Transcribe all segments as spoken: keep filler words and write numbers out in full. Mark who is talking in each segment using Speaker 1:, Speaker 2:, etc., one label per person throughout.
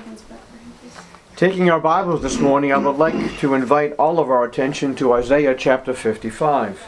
Speaker 1: Taking our Bibles this morning, I would like to invite all of our attention to Isaiah chapter fifty-five.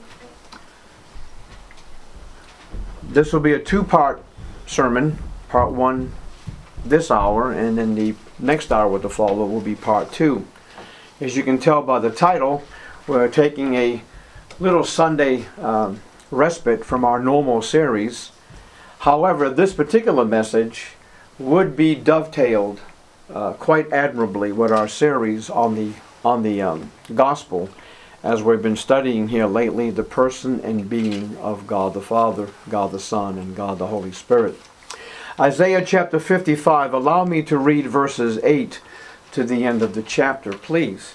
Speaker 1: This will be a two-part sermon, part one this hour, and then the next hour to follow will be part two. As you can tell by the title, we're taking a little Sunday um, respite from our normal series. However, this particular message would be dovetailed uh, quite admirably with our series on the on the um, gospel, as we've been studying here lately, the person and being of God the Father, God the Son, and God the Holy Spirit. Isaiah chapter fifty-five, allow me to read verses eight to the end of the chapter, please.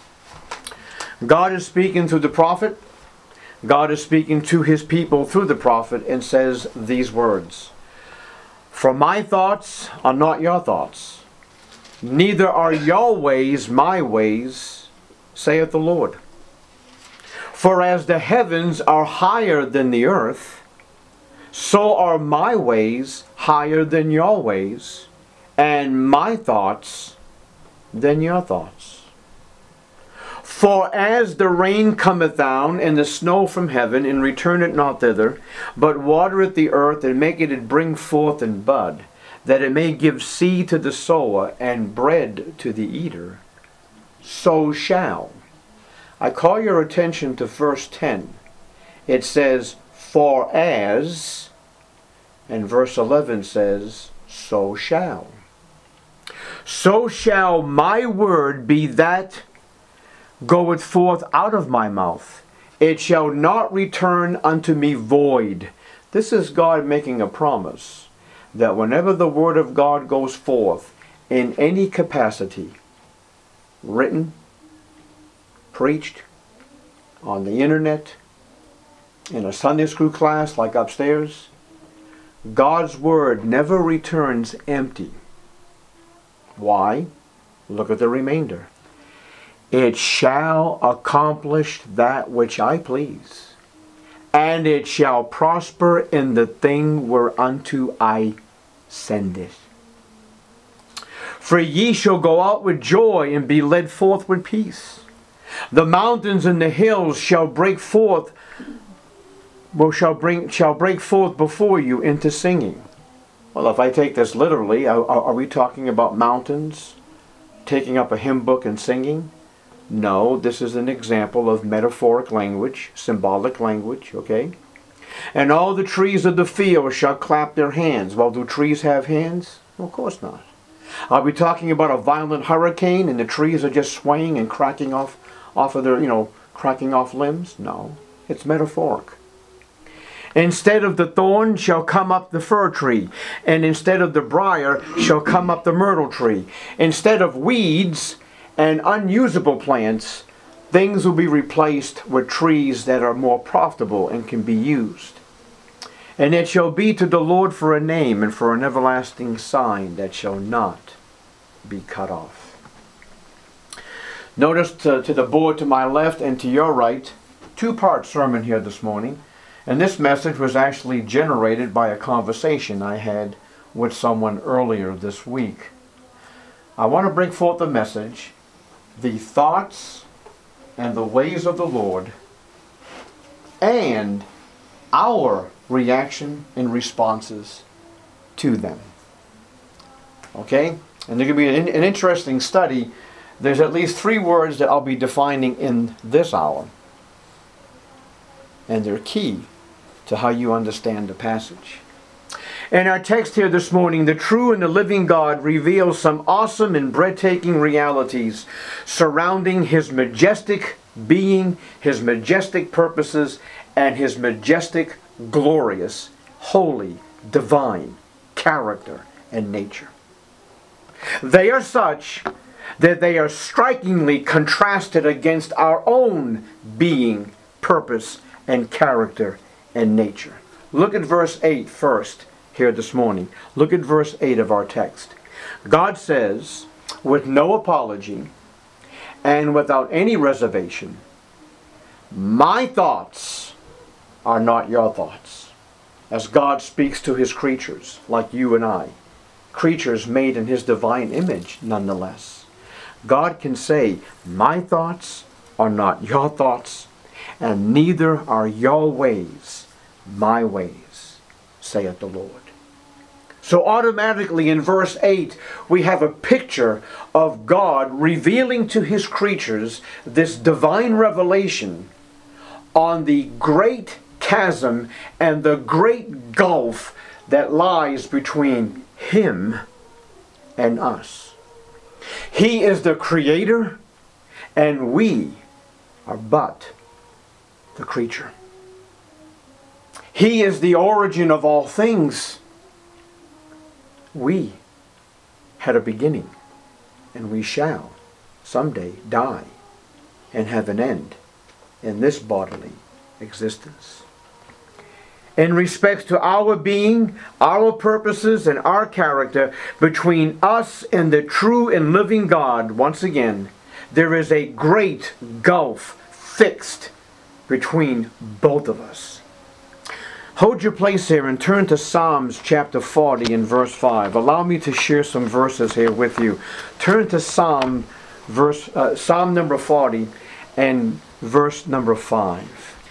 Speaker 1: God is speaking through the prophet. God is speaking to his people through the prophet and says these words. For my thoughts are not your thoughts, neither are your ways my ways, saith the Lord. For as the heavens are higher than the earth, so are my ways higher than your ways, and my thoughts than your thoughts. For as the rain cometh down, and the snow from heaven, and returneth not thither, but watereth the earth, and maketh it bring forth and bud, that it may give seed to the sower, and bread to the eater, so shall. I call your attention to verse ten. It says, for as, and verse eleven says, so shall. So shall my word be that goeth forth out of my mouth. It shall not return unto me void. This is God making a promise that whenever the word of God goes forth in any capacity, written, preached, on the internet, in a Sunday school class like upstairs, God's word never returns empty. Why? Look at the remainder. It shall accomplish that which I please, and it shall prosper in the thing whereunto I send it. For ye shall go out with joy and be led forth with peace. The mountains and the hills shall break forth, well, shall bring shall break forth before you into singing. Well, if I take this literally, are, are we talking about mountains taking up a hymn book and singing? No, this is an example of metaphoric language, symbolic language, okay? And all the trees of the field shall clap their hands. Well, do trees have hands? Well, of course not. Are we talking about a violent hurricane and the trees are just swaying and cracking off, off of their, you know, cracking off limbs? No, it's metaphoric. Instead of the thorn shall come up the fir tree, and instead of the briar shall come up the myrtle tree. Instead of weeds and unusable plants, things will be replaced with trees that are more profitable and can be used. And it shall be to the Lord for a name and for an everlasting sign that shall not be cut off. Notice to, to the board to my left and to your right, two-part sermon here this morning. And this message was actually generated by a conversation I had with someone earlier this week. I want to bring forth the message, the thoughts and the ways of the Lord, and our reaction and responses to them. Okay? And there could be an, an interesting study. There's at least three words that I'll be defining in this hour. And they're key to how you understand the passage. In our text here this morning, the true and the living God reveals some awesome and breathtaking realities surrounding his majestic being, his majestic purposes, and his majestic, glorious, holy, divine character and nature. They are such that they are strikingly contrasted against our own being, purpose, and character and nature. Look at verse eight first here this morning. Look at verse eight of our text. God says, with no apology and without any reservation, my thoughts are not your thoughts. As God speaks to his creatures, like you and I. creatures made in his divine image nonetheless. God can say, my thoughts are not your thoughts, and neither are your ways my ways, saith the Lord. So automatically in verse eight, we have a picture of God revealing to his creatures this divine revelation on the great chasm and the great gulf that lies between him and us. He is the creator, and we are but the creature. He is the origin of all things. We had a beginning, and we shall someday die and have an end in this bodily existence. In respect to our being, our purposes, and our character, between us and the true and living God, once again, there is a great gulf fixed between both of us. Hold your place here and turn to Psalms chapter forty and verse five. Allow me to share some verses here with you. Turn to Psalm verse uh, Psalm number forty and verse number five.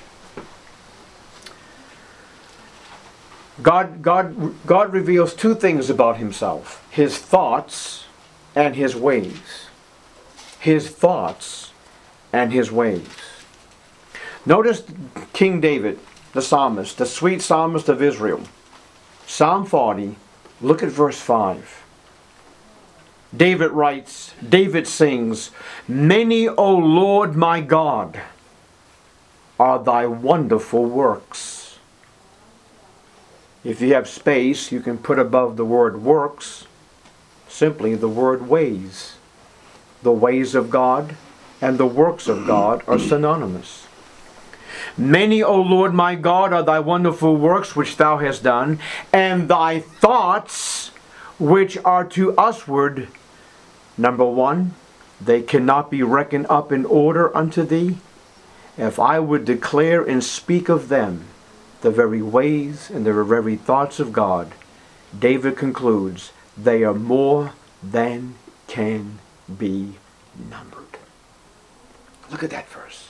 Speaker 1: God, God, God reveals two things about himself: his thoughts and his ways. His thoughts and his ways. Notice King David, the psalmist, the sweet psalmist of Israel. Psalm forty, look at verse five. David writes, David sings, "Many, O Lord my God, are thy wonderful works." If you have space, you can put above the word works simply the word ways. The ways of God and the works of God are synonymous. Many, O Lord my God, are thy wonderful works which thou hast done, and thy thoughts which are to usward. Number one, they cannot be reckoned up in order unto thee. If I would declare and speak of them, the very ways and the very thoughts of God, David concludes, they are more than can be numbered. Look at that verse.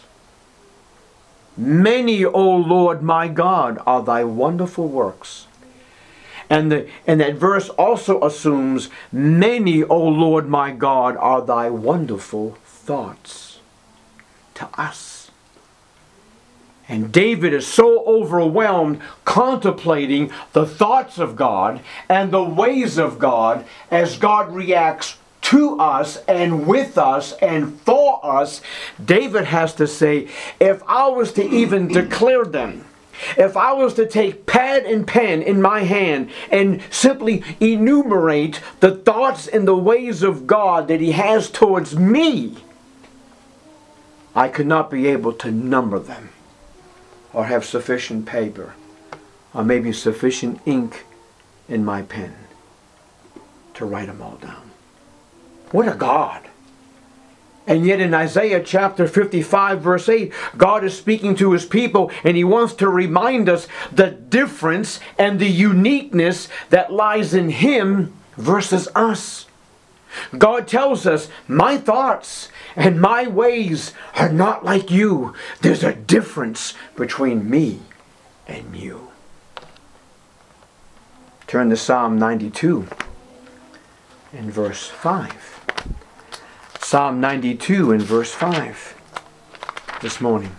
Speaker 1: Many, O Lord my God, are thy wonderful works. And, the, and that verse also assumes, many, O Lord my God, are thy wonderful thoughts to us. And David is so overwhelmed contemplating the thoughts of God and the ways of God as God reacts to us and with us and for us. David has to say, if I was to even declare them, if I was to take pad and pen in my hand and simply enumerate the thoughts and the ways of God that he has towards me, I could not be able to number them or have sufficient paper or maybe sufficient ink in my pen to write them all down. What a God! And yet in Isaiah chapter fifty-five verse eight, God is speaking to his people and he wants to remind us the difference and the uniqueness that lies in him versus us. God tells us, my thoughts and my ways are not like you. There's a difference between me and you. Turn to Psalm ninety-two and verse five. Psalm ninety-two and verse five this morning.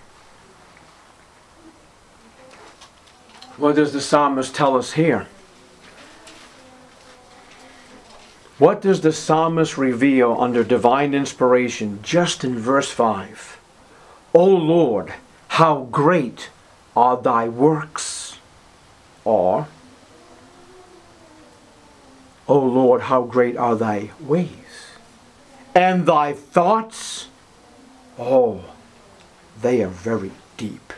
Speaker 1: What does the psalmist tell us here? What does the psalmist reveal under divine inspiration just in verse five? O Lord, how great are thy works. Or, O Lord, how great are thy ways. And thy thoughts, oh, they are very deep.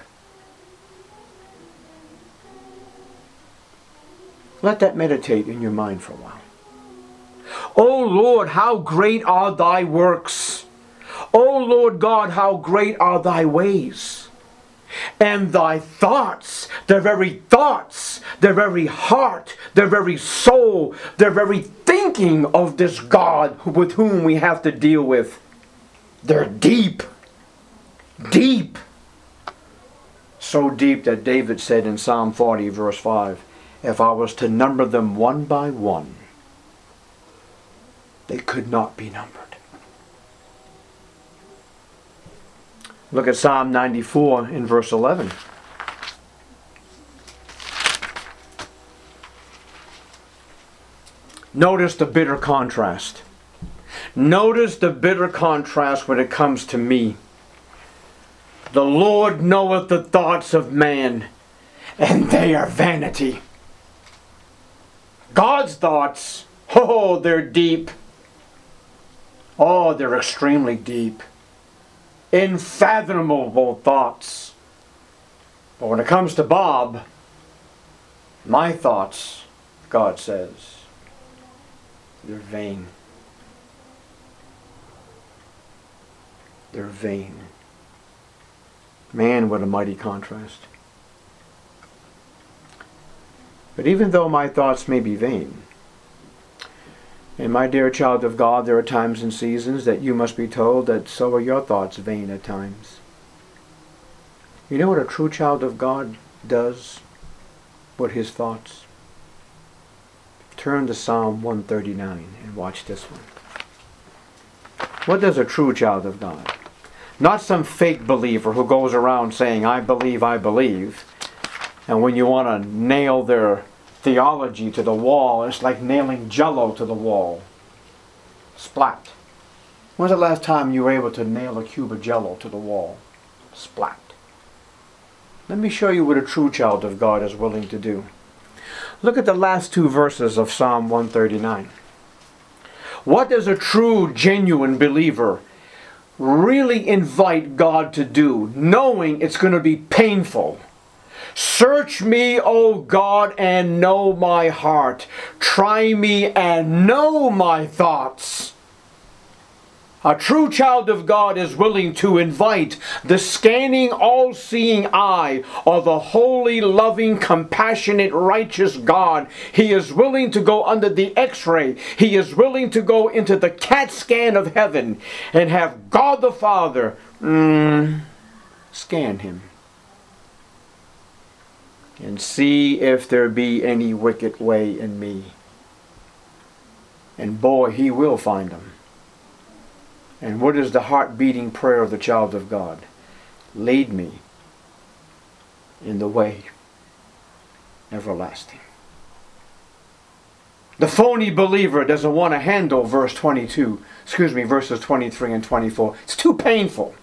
Speaker 1: Let that meditate in your mind for a while. O Lord, how great are thy works. O Lord God, how great are thy ways. And thy thoughts, the very thoughts their very heart, their very soul, their very thinking of this God with whom we have to deal with. They're deep. Deep. So deep that David said in Psalm forty verse five, if I was to number them one by one, they could not be numbered. Look at Psalm ninety-four in verse eleven. Notice the bitter contrast. Notice the bitter contrast when it comes to me. The Lord knoweth the thoughts of man, and they are vanity. God's thoughts, oh, they're deep. Oh, they're extremely deep. Unfathomable thoughts. But when it comes to Bob, my thoughts, God says, they're vain. They're vain. Man, what a mighty contrast. But even though my thoughts may be vain, and my dear child of God, there are times and seasons that you must be told that so are your thoughts vain at times. You know what a true child of God does with his thoughts? Turn to Psalm one thirty-nine and watch this one. What does a true child of God? Not some fake believer who goes around saying, I believe, I believe. And when you want to nail their theology to the wall, it's like nailing Jell-O to the wall. Splat. When's the last time you were able to nail a cube of Jell-O to the wall? Splat. Let me show you what a true child of God is willing to do. Look at the last two verses of Psalm one thirty-nine. What does a true, genuine believer really invite God to do, knowing it's going to be painful? Search me, O God, and know my heart. Try me and know my thoughts. A true child of God is willing to invite the scanning, all-seeing eye of a holy, loving, compassionate, righteous God. He is willing to go under the x-ray. He is willing to go into the CAT scan of heaven and have God the Father mm, scan him and see if there be any wicked way in me. And boy, he will find them. And what is the heart-beating prayer of the child of God? Lead me in the way everlasting. The phony believer doesn't want to handle verse twenty-two, excuse me, verses twenty-three and twenty-four. It's too painful.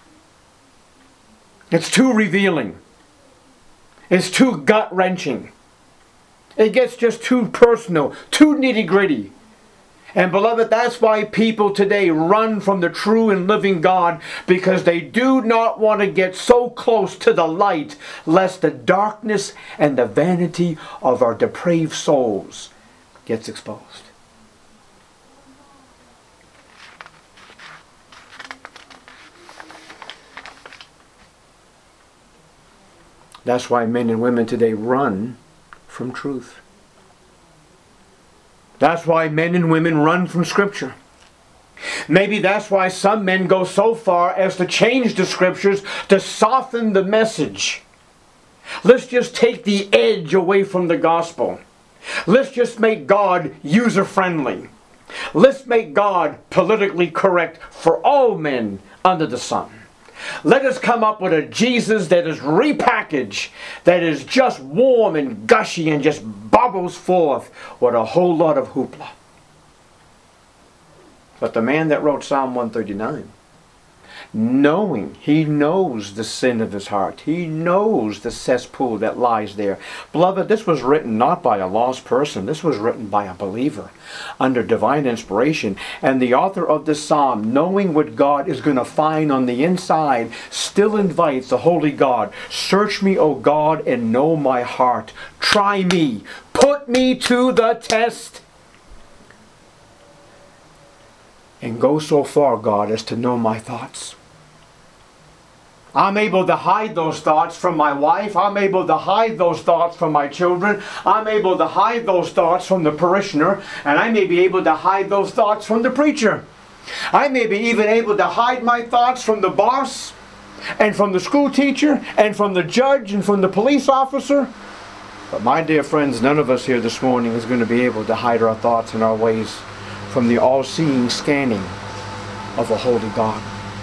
Speaker 1: It's too revealing. It's too gut-wrenching. It gets just too personal, too nitty-gritty. And beloved, that's why people today run from the true and living God, because they do not want to get so close to the light, lest the darkness and the vanity of our depraved souls gets exposed. That's why men and women today run from truth. That's why men and women run from Scripture. Maybe that's why some men go so far as to change the Scriptures to soften the message. Let's just take the edge away from the gospel. Let's just make God user-friendly. Let's make God politically correct for all men under the sun. Let us come up with a Jesus that is repackaged, that is just warm and gushy and just bubbles forth with a whole lot of hoopla. But the man that wrote Psalm one thirty-nine, knowing, he knows the sin of his heart. He knows the cesspool that lies there. Beloved, this was written not by a lost person. This was written by a believer under divine inspiration. And the author of this psalm, knowing what God is going to find on the inside, still invites the holy God, search me, O God, and know my heart. Try me. Put me to the test. And go so far, God, as to know my thoughts. I'm able to hide those thoughts from my wife. I'm able to hide those thoughts from my children. I'm able to hide those thoughts from the parishioner. And I may be able to hide those thoughts from the preacher. I may be even able to hide my thoughts from the boss and from the school teacher and from the judge and from the police officer. But my dear friends, none of us here this morning is going to be able to hide our thoughts and our ways from the all-seeing scanning of a holy God.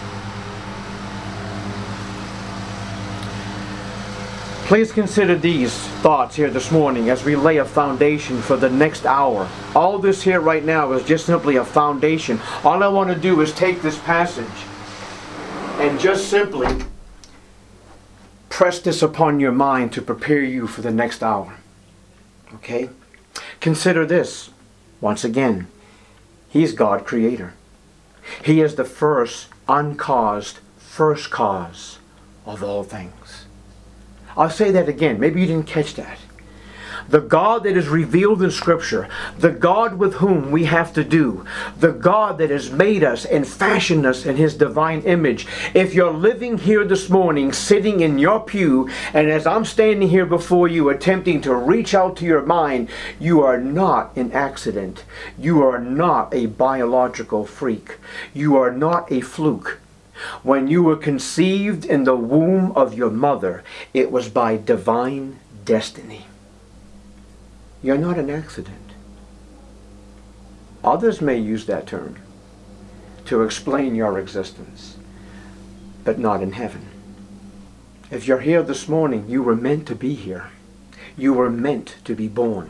Speaker 1: Please consider these thoughts here this morning as we lay a foundation for the next hour. All this here right now is just simply a foundation. All I want to do is take this passage and just simply press this upon your mind to prepare you for the next hour. Okay? Consider this. Once again, He's God Creator. He is the first uncaused, first cause of all things. I'll say that again. Maybe you didn't catch that. The God that is revealed in Scripture, the God with whom we have to do, the God that has made us and fashioned us in His divine image. If you're living here this morning, sitting in your pew, and as I'm standing here before you attempting to reach out to your mind, you are not an accident. You are not a biological freak. You are not a fluke. When you were conceived in the womb of your mother, it was by divine destiny. You're not an accident. Others may use that term to explain your existence, but not in heaven. If you're here this morning, you were meant to be here. You were meant to be born.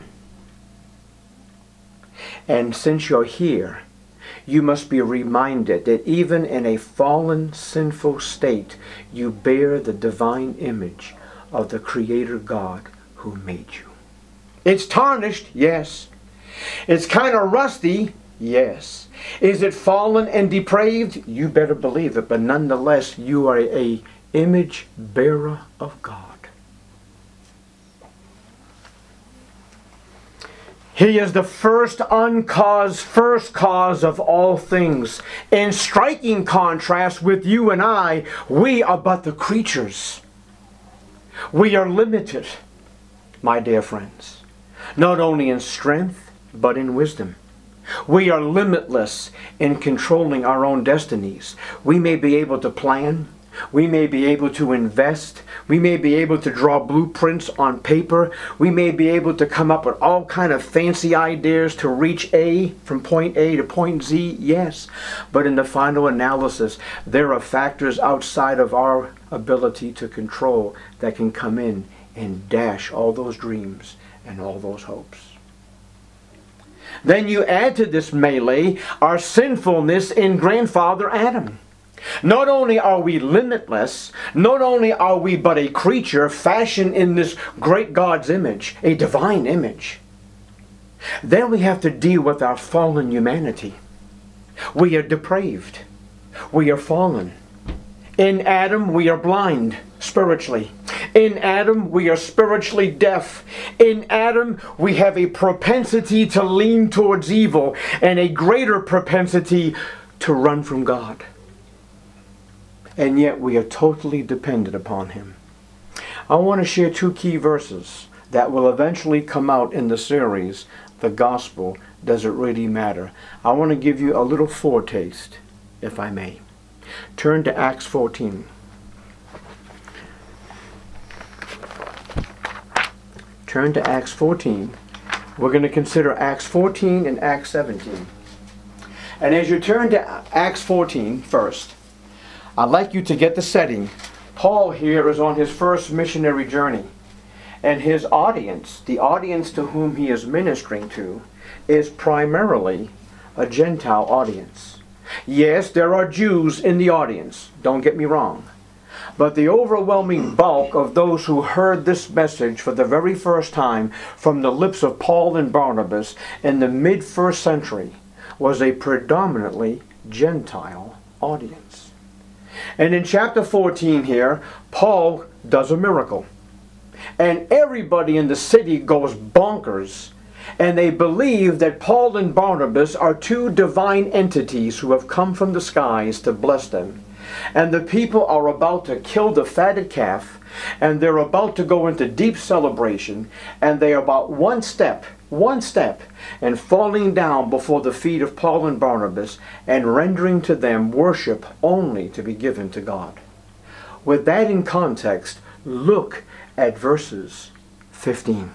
Speaker 1: And since you're here, you must be reminded that even in a fallen, sinful state, you bear the divine image of the Creator God who made you. It's tarnished, yes. It's kind of rusty, yes. Is it fallen and depraved? You better believe it, but nonetheless, you are a image bearer of God. He is the first uncaused, first cause of all things. In striking contrast with you and I, we are but the creatures. We are limited, my dear friends, not only in strength, but in wisdom. We are limitless in controlling our own destinies. We may be able to plan. We may be able to invest. We may be able to draw blueprints on paper. We may be able to come up with all kind of fancy ideas to reach A from point A to point Z, yes. But in the final analysis, there are factors outside of our ability to control that can come in and dash all those dreams and all those hopes. Then you add to this melee our sinfulness in grandfather Adam. Not only are we limitless, not only are we but a creature fashioned in this great God's image, a divine image, then we have to deal with our fallen humanity. We are depraved. We are fallen. In Adam, we are blind spiritually. In Adam, we are spiritually deaf. In Adam, we have a propensity to lean towards evil and a greater propensity to run from God. And yet we are totally dependent upon Him. I want to share two key verses that will eventually come out in the series, The Gospel, Does It Really Matter? I want to give you a little foretaste, if I may. Turn to Acts fourteen. Turn to Acts fourteen. We're going to consider Acts fourteen and Acts seventeen. And as you turn to Acts fourteen first, I'd like you to get the setting. Paul here is on his first missionary journey. And his audience, the audience to whom he is ministering to, is primarily a Gentile audience. Yes, there are Jews in the audience, don't get me wrong. But the overwhelming bulk of those who heard this message for the very first time from the lips of Paul and Barnabas in the mid-first century was a predominantly Gentile audience. And in chapter fourteen here, Paul does a miracle. And everybody in the city goes bonkers. And they believe that Paul and Barnabas are two divine entities who have come from the skies to bless them. and the people are about to kill the fatted calf, and they're about to go into deep celebration, and they are about one step, one step, and falling down before the feet of Paul and Barnabas, and rendering to them worship only to be given to God. With that in context, look at verses fifteen.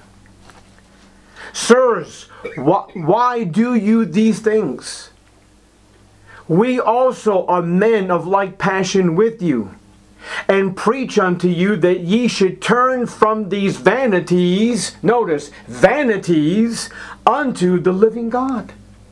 Speaker 1: Sirs, wh- why do you these things? We also are men of like passion with you, and preach unto you that ye should turn from these vanities, notice, vanities, unto the living God.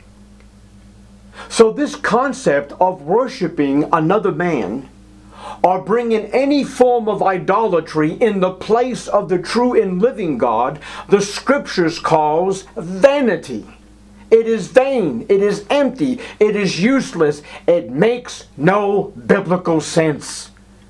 Speaker 1: So this concept of worshiping another man, or bringing any form of idolatry in the place of the true and living God, the Scriptures calls vanity. It is vain, it is empty, it is useless, it makes no biblical sense.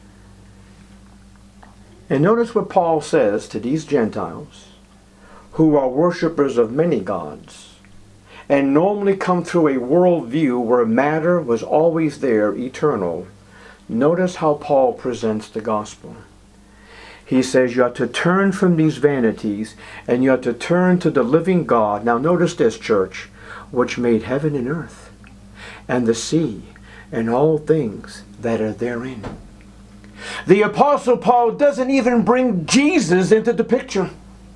Speaker 1: And notice what Paul says to these Gentiles who are worshippers of many gods and normally come through a worldview where matter was always there, eternal. Notice how Paul presents the gospel. He says you are to turn from these vanities and you are to turn to the living God. Now notice this, church, which made heaven and earth and the sea and all things that are therein. The Apostle Paul doesn't even bring Jesus into the picture.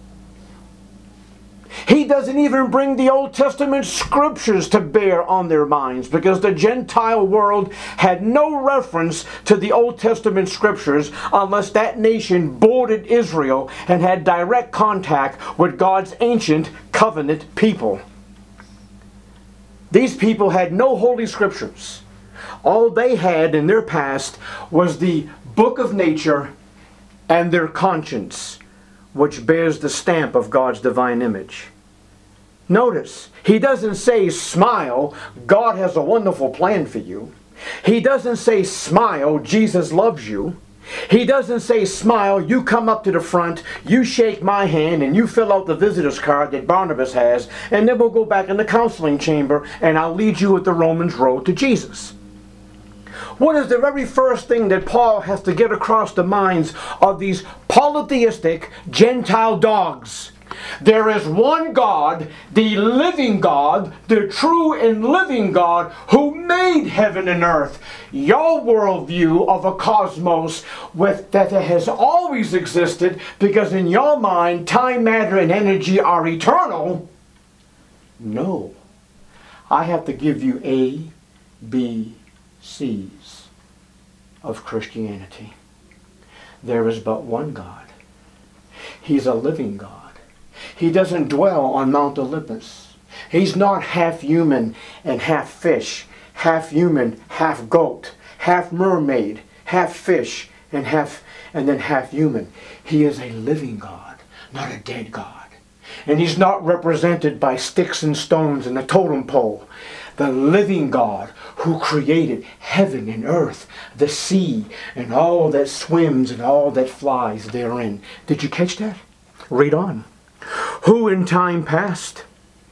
Speaker 1: He doesn't even bring the Old Testament scriptures to bear on their minds, because the Gentile world had no reference to the Old Testament scriptures unless that nation boarded Israel and had direct contact with God's ancient covenant people. These people had no holy scriptures. All they had in their past was the book of nature and their conscience, which bears the stamp of God's divine image. Notice, he doesn't say, smile, God has a wonderful plan for you. He doesn't say, smile, Jesus loves you. He doesn't say, smile, you come up to the front, you shake my hand, and you fill out the visitor's card that Barnabas has, and then we'll go back in the counseling chamber, and I'll lead you with the Romans road to Jesus. What is the very first thing that Paul has to get across the minds of these polytheistic Gentile dogs? There is one God, the living God, the true and living God, who made heaven and earth. Your worldview of a cosmos with, that has always existed, because in your mind time, matter, and energy are eternal. No. I have to give you A, B, C's of Christianity. There is but one God. He's a living God. He doesn't dwell on Mount Olympus. He's not half human and half fish, half human, half goat, half mermaid, half fish, and half and then half human. He is a living God, not a dead God. And he's not represented by sticks and stones and a totem pole. The living God who created heaven and earth, the sea, and all that swims and all that flies therein. Did you catch that? Read on. Who in time past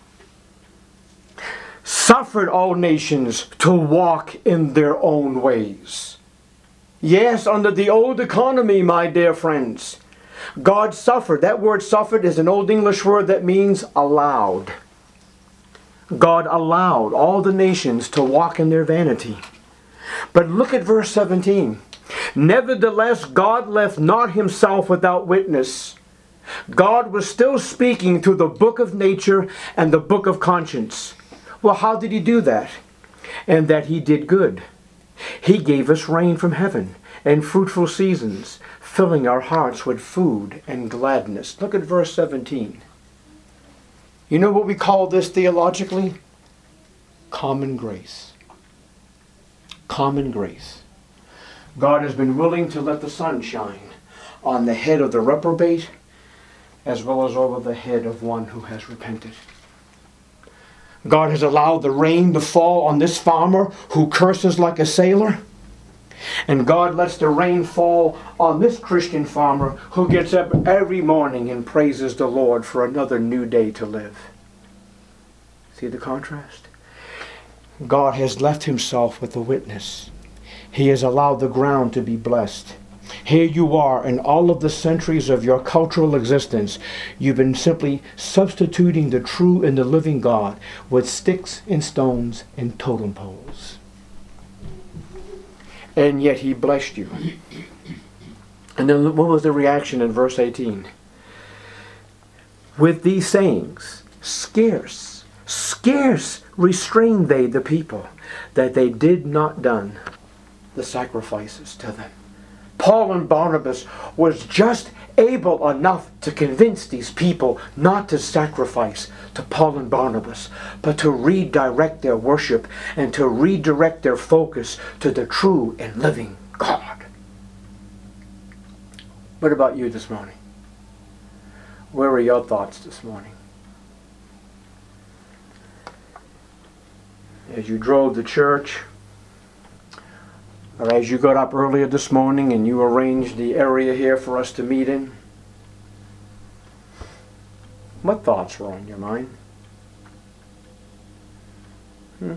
Speaker 1: suffered all nations to walk in their own ways. Yes, under the old economy, my dear friends, God suffered. That word suffered is an Old English word that means allowed. God allowed all the nations to walk in their vanity. But look at verse seventeen. Nevertheless, God left not himself without witness. God was still speaking through the book of nature and the book of conscience. Well, how did he do that? And that he did good. He gave us rain from heaven and fruitful seasons, filling our hearts with food and gladness. Look at verse seventeen. You know what we call this theologically? Common grace. Common grace. God has been willing to let the sun shine on the head of the reprobate as well as over the head of one who has repented. God has allowed the rain to fall on this farmer who curses like a sailor. And God lets the rain fall on this Christian farmer who gets up every morning and praises the Lord for another new day to live. See the contrast? God has left himself with a witness. He has allowed the ground to be blessed. Here you are, in all of the centuries of your cultural existence, you've been simply substituting the true and the living God with sticks and stones and totem poles. And yet he blessed you. And then what was the reaction in verse eighteen? With these sayings, scarce, scarce restrained they the people, that they did not done the sacrifices to them. Paul and Barnabas was just able enough to convince these people not to sacrifice to Paul and Barnabas, but to redirect their worship and to redirect their focus to the true and living God. What about you this morning? Where are your thoughts this morning? As you drove to church, or as you got up earlier this morning and you arranged the area here for us to meet in, what thoughts were on your mind? Hmm?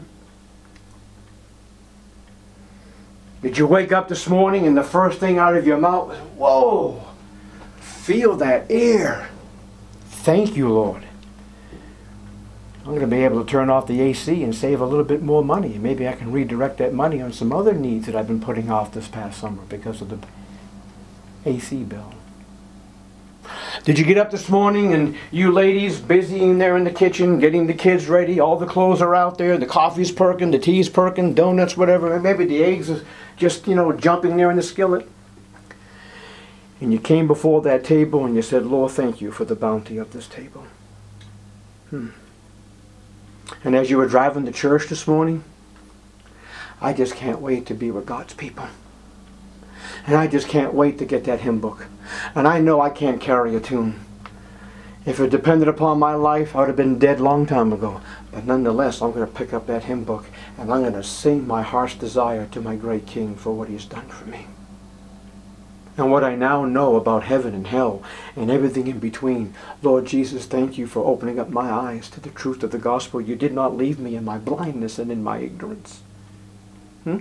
Speaker 1: Did you wake up this morning and the first thing out of your mouth was, whoa, feel that air. Thank you, Lord. I'm going to be able to turn off the A C and save a little bit more money. Maybe I can redirect that money on some other needs that I've been putting off this past summer because of the A C bill. Did you get up this morning and you ladies busy in there in the kitchen getting the kids ready? All the clothes are out there, the coffee's perking, the tea's perking, donuts, whatever. Maybe the eggs are just, you know, jumping there in the skillet. And you came before that table and you said, Lord, thank you for the bounty of this table. Hmm. And as you were driving to church this morning, I just can't wait to be with God's people. And I just can't wait to get that hymn book. And I know I can't carry a tune. If it depended upon my life, I would have been dead long time ago. But nonetheless, I'm going to pick up that hymn book and I'm going to sing my heart's desire to my great King for what He's done for me. And what I now know about heaven and hell and everything in between. Lord Jesus, thank you for opening up my eyes to the truth of the gospel. You did not leave me in my blindness and in my ignorance. Hmm?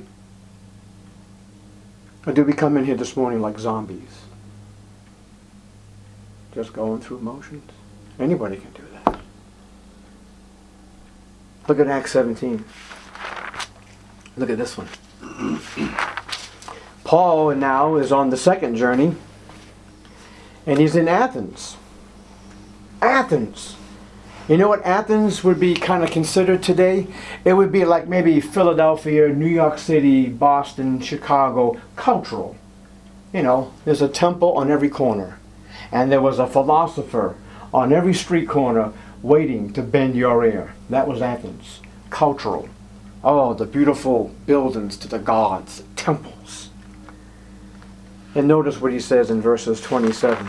Speaker 1: Or do we come in here this morning like zombies? Just going through motions? Anybody can do that. Look at Acts seventeen. Look at this one. Paul now is on the second journey, and he's in Athens. Athens. You know what Athens would be kind of considered today? It would be like maybe Philadelphia, New York City, Boston, Chicago, cultural. You know, there's a temple on every corner, and there was a philosopher on every street corner waiting to bend your ear. That was Athens. Cultural. Oh, the beautiful buildings to the gods, temples. And notice what he says in verses twenty-seven.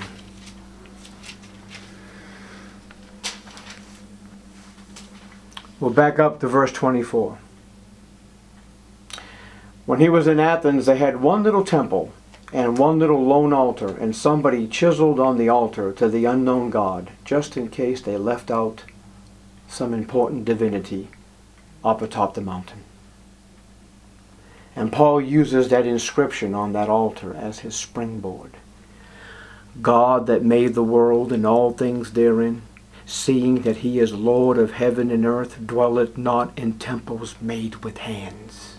Speaker 1: We'll back up to verse twenty-four. When he was in Athens, they had one little temple and one little lone altar, and somebody chiseled on the altar to the unknown God, just in case they left out some important divinity up atop the mountain. And Paul uses that inscription on that altar as his springboard. God that made the world and all things therein, seeing that he is Lord of heaven and earth, dwelleth not in temples made with hands.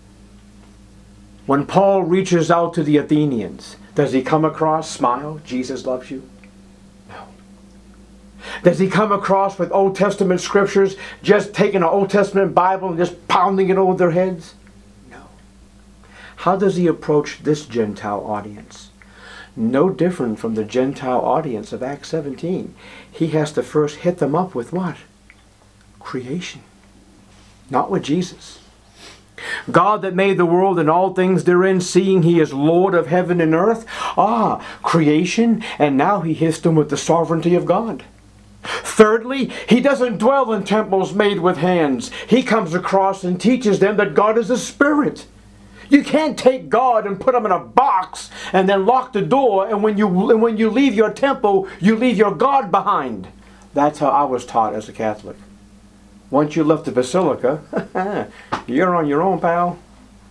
Speaker 1: When Paul reaches out to the Athenians, does he come across, smile, Jesus loves you? No. Does he come across with Old Testament scriptures, just taking an Old Testament Bible and just pounding it over their heads? How does he approach this Gentile audience? No different from the Gentile audience of Acts seventeen. He has to first hit them up with what? Creation. Not with Jesus. God that made the world and all things therein, seeing he is Lord of heaven and earth. Ah, creation, and now he hits them with the sovereignty of God. Thirdly, he doesn't dwell in temples made with hands. He comes across and teaches them that God is a spirit. You can't take God and put him in a box and then lock the door, and when you and when you leave your temple, you leave your God behind. That's how I was taught as a Catholic. Once you left the basilica, you're on your own, pal.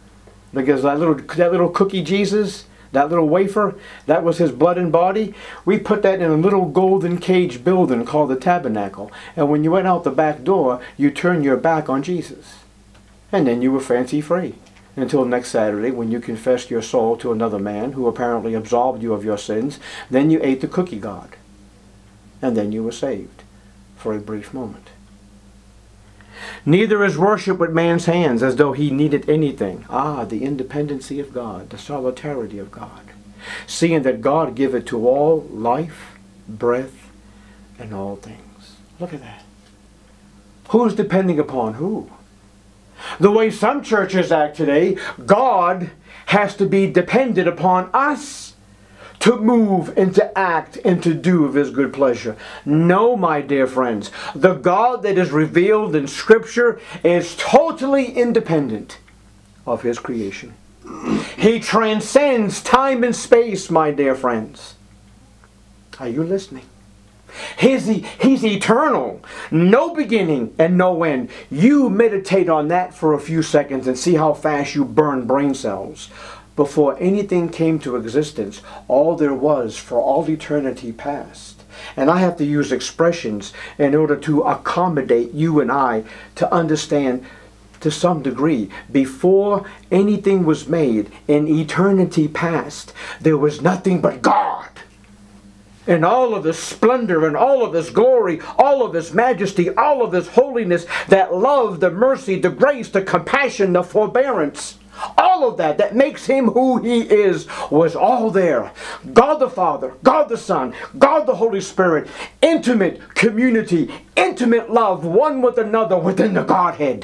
Speaker 1: Because that little, that little cookie Jesus, that little wafer, that was his blood and body. We put that in a little golden cage building called the tabernacle. And when you went out the back door, you turned your back on Jesus. And then you were fancy free. Until next Saturday, when you confessed your soul to another man who apparently absolved you of your sins. Then you ate the cookie God. And then you were saved for a brief moment. Neither is worship with man's hands as though he needed anything. Ah, the independency of God, the solitarity of God. Seeing that God giveth to all life, breath, and all things. Look at that. Who's depending upon who? The way some churches act today, God has to be dependent upon us to move and to act and to do of his good pleasure. No, my dear friends, the God that is revealed in Scripture is totally independent of his creation. He transcends time and space, my dear friends. Are you listening? He's, he's eternal, no beginning and no end. You meditate on that for a few seconds and see how fast you burn brain cells. Before anything came to existence, all there was for all eternity past. And I have to use expressions in order to accommodate you and I to understand to some degree. Before anything was made in eternity past, there was nothing but God. And all of his splendor and all of his glory, all of his majesty, all of his holiness, that love, the mercy, the grace, the compassion, the forbearance. All of that that makes him who he is was all there. God the Father, God the Son, God the Holy Spirit, intimate community, intimate love, one with another within the Godhead.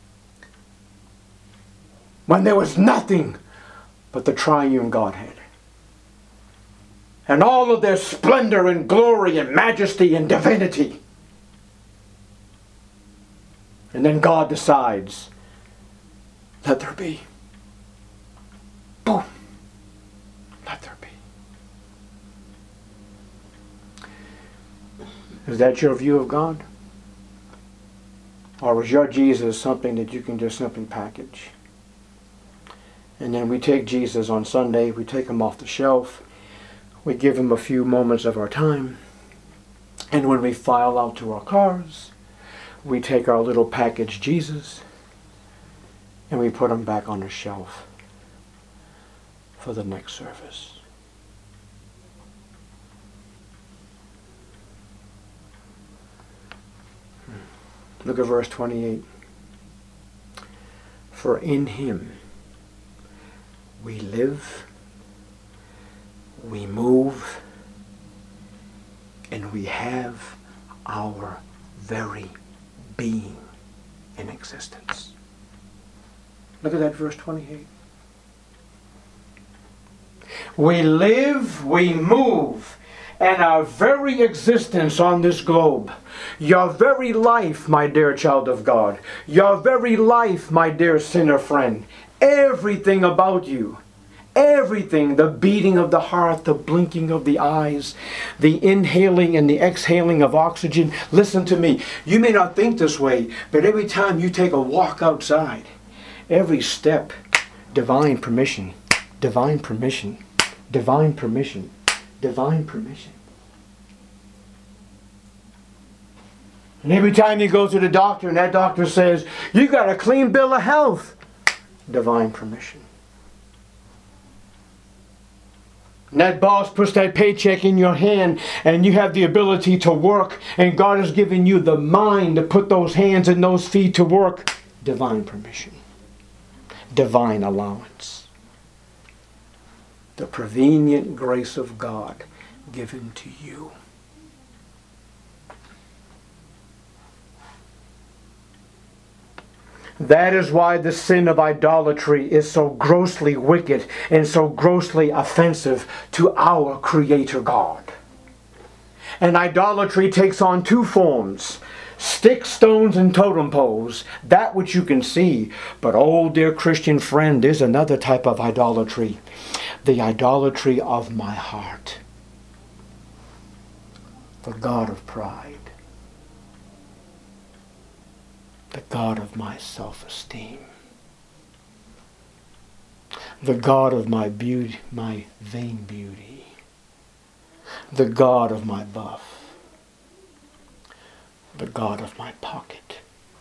Speaker 1: When there was nothing but the triune Godhead. And all of their splendor and glory and majesty and divinity. And then God decides, let there be. Boom. Let there be. Is that your view of God? Or is your Jesus something that you can just simply package? And then we take Jesus on Sunday, we take him off the shelf, we give him a few moments of our time, and when we file out to our cars, we take our little package Jesus and we put him back on the shelf for the next service. Look at verse twenty-eight. For in him we live, we move, and we have our very being in existence. Look at that verse twenty-eight. We live, we move, and our very existence on this globe, your very life, my dear child of God, your very life, my dear sinner friend, everything about you, everything, the beating of the heart, the blinking of the eyes, the inhaling and the exhaling of oxygen. Listen to me. You may not think this way, but every time you take a walk outside, every step, divine permission, divine permission, divine permission, divine permission. And every time you go to the doctor and that doctor says, you got a clean bill of health, divine permission. And that boss puts that paycheck in your hand and you have the ability to work, and God has given you the mind to put those hands and those feet to work. Divine permission. Divine allowance. The prevenient grace of God given to you. That is why the sin of idolatry is so grossly wicked and so grossly offensive to our Creator God. And idolatry takes on two forms: sticks, stones, and totem poles, that which you can see. But oh, dear Christian friend, there's another type of idolatry. The idolatry of my heart. The God of pride. The God of my self-esteem. the God of my beauty, my vain beauty, the God of my buff, the God of my pocket,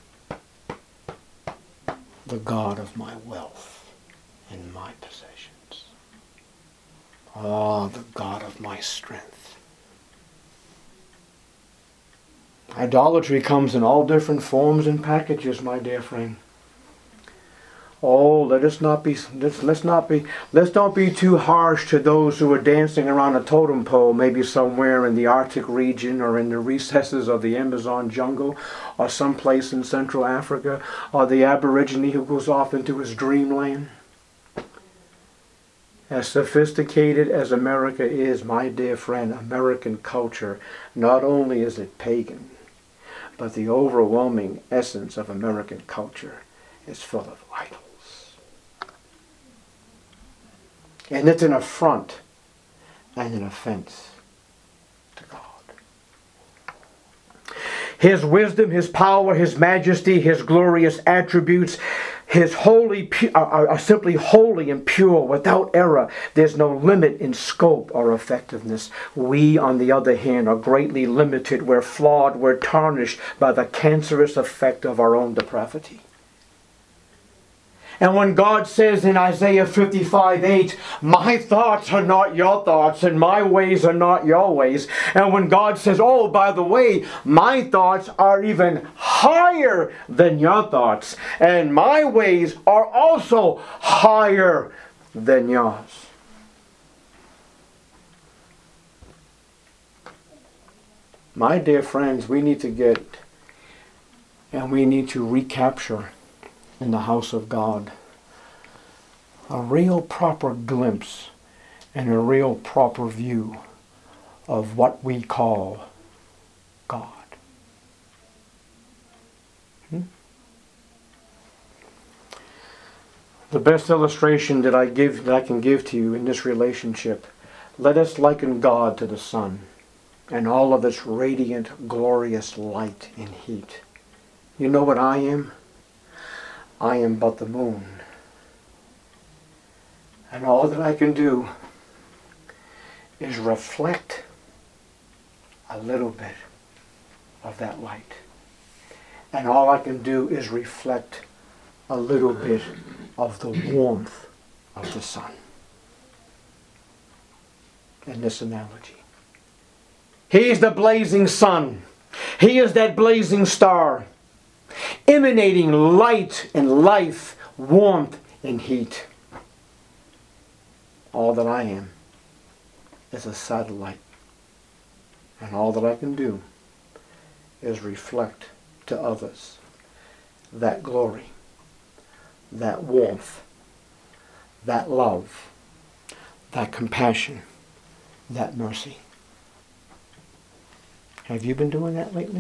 Speaker 1: the God of my wealth and my possessions. Ah, the God of my strength. Idolatry comes in all different forms and packages, my dear friend. Oh, let us not be, let's, let's not be, let's don't be too harsh to those who are dancing around a totem pole, maybe somewhere in the Arctic region or in the recesses of the Amazon jungle or someplace in Central Africa, or the Aborigine who goes off into his dreamland. As sophisticated as America is, my dear friend, American culture, not only is it pagan, but the overwhelming essence of American culture is full of idols. And it's an affront and an offense to God. His wisdom, His power, His majesty, His glorious attributes, His holy are, are simply holy and pure, without error. There's no limit in scope or effectiveness. We, on the other hand, are greatly limited. We're flawed. We're tarnished by the cancerous effect of our own depravity. And when God says in Isaiah fifty-five eight, my thoughts are not your thoughts and my ways are not your ways. And when God says, oh, by the way, my thoughts are even higher than your thoughts and my ways are also higher than yours. My dear friends, we need to get and we need to recapture in the house of God a real proper glimpse and a real proper view of what we call God. Hmm? The best illustration that I give that I can give to you in this relationship, let us liken God to the sun and all of its radiant, glorious light and heat. You know what I am? I am but the moon. And all that I can do is reflect a little bit of that light. And all I can do is reflect a little bit of the warmth of the sun. In this analogy. He's the blazing sun. He is that blazing star, emanating light and life, warmth and heat. All that I am is a satellite. And all that I can do is reflect to others that glory, that warmth, that love, that compassion, that mercy. Have you been doing that lately?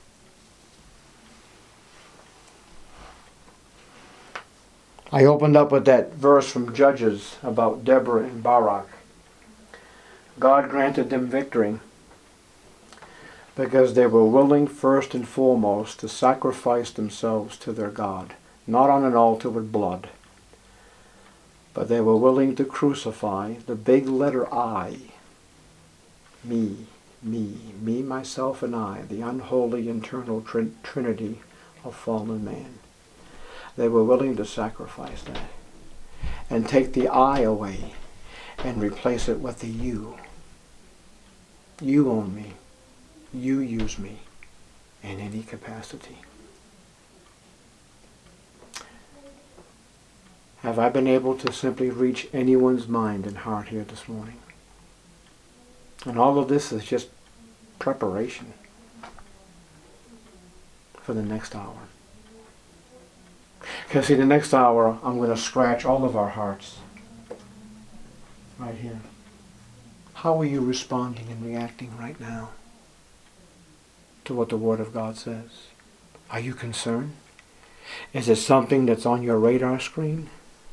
Speaker 1: I opened up with that verse from Judges about Deborah and Barak. God granted them victory because they were willing first and foremost to sacrifice themselves to their God, not on an altar with blood, but they were willing to crucify the big letter I, me, me, me, myself, and I, the unholy internal trin- trinity of fallen man. They were willing to sacrifice that and take the I away and replace it with the you. You own me. You use me in any capacity. Have I been able to simply reach anyone's mind and heart here this morning? And all of this is just preparation for the next hour. Because see, the next hour, I'm going to scratch all of our hearts. Right here. How are you responding and reacting right now to what the Word of God says? Are you concerned? Is it something that's on your radar screen?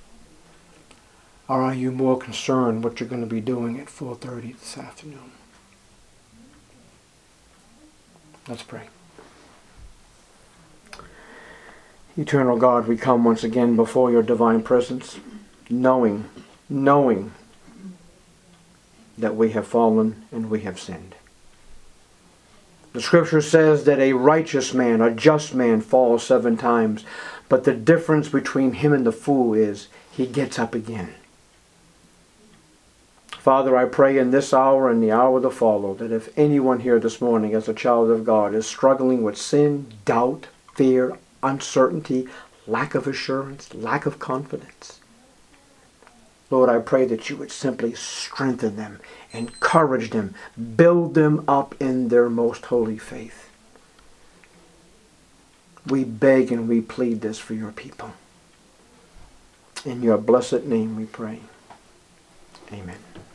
Speaker 1: Or are you more concerned what you're going to be doing at four thirty this afternoon? Let's pray. Eternal God, we come once again before your divine presence. knowing, knowing that we have fallen and we have sinned. The scripture says that a righteous man, a just man, falls seven times, but the difference between him and the fool is he gets up again. Father, I pray in this hour and the hour to follow that if anyone here this morning as a child of God is struggling with sin, doubt, fear, uncertainty, lack of assurance, lack of confidence, Lord, I pray that you would simply strengthen them, encourage them, build them up in their most holy faith. We beg and we plead this for your people. In your blessed name we pray. Amen.